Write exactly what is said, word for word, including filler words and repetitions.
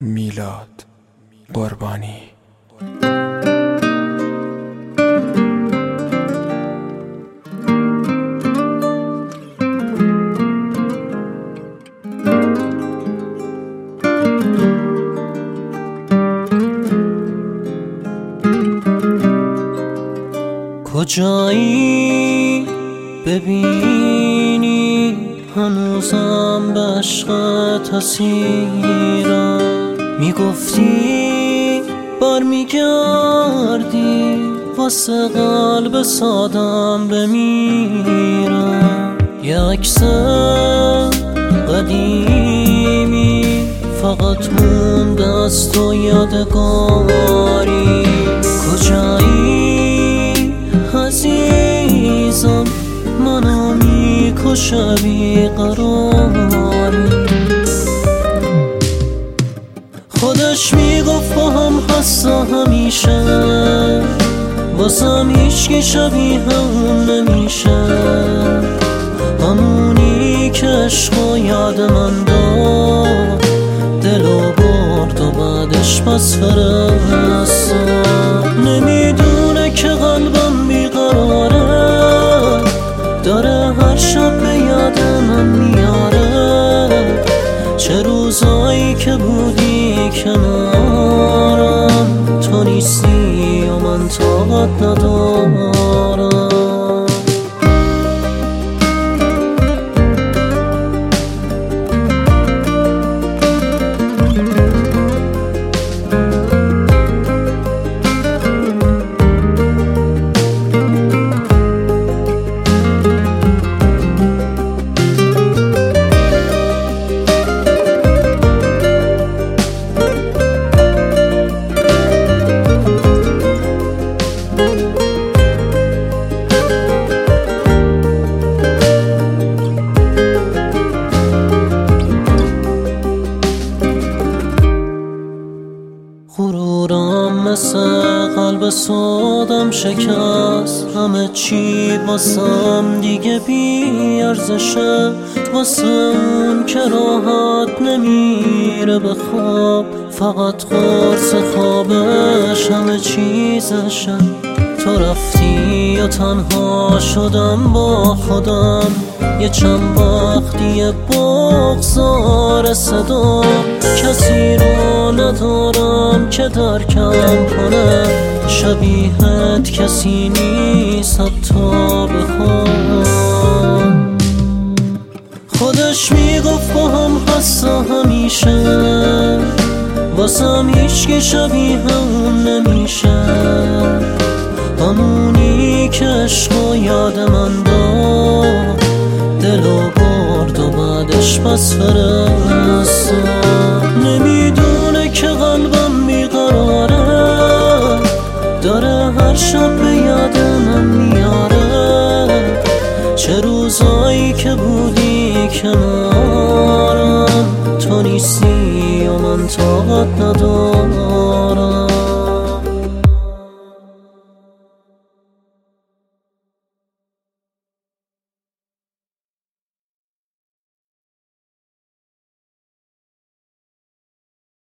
میلاد قربانی. کجایی ببینی هنوزم به عشقت اسیرم، میگفتی بر میگردی واسه قلب سادم بمیرم. یه عکس قدیمی فقط مونده از تو یادگاری. کجایی عزیزم منو میکشه بیقراری. خودش میگفت با هم هست همیشه، واسم هیچکی شبیه اون نمیشه. همونی که عشقو یاد من داد، دلو برد و بعدش پس فرستاد. نمیدونه که قلبم بیقراره، داره هر شب به یاد من میاره. چه روزایی که بودی کنارم، تو نیستی و من طاقت ندارم. غرورم مثل قلب سادم شکست، همه چی واسم دیگه بی ارزشه. واسه اون که راحت نمیره به خواب، فقط قرص خوابش همه چیزشه. تو رفتی و تنها شدم با خودم، یه چند وقتی بغضار صدا. کسی رو ندارم که درکم کنه، شبیهت کسی نیست حتی بخوام. خودش میگفت با هم هست همیشه، واسم هیچکی شبیه اون نمیشه. همونی که عشقو یاد من داد، دلو برد و بعدش پس فرستاد. نمیدونه که قلبم بیقراره، داره هر شب به یاد من میاره. چه روزایی که بودی کنارم، تو نیستی و من طاقت ندارم.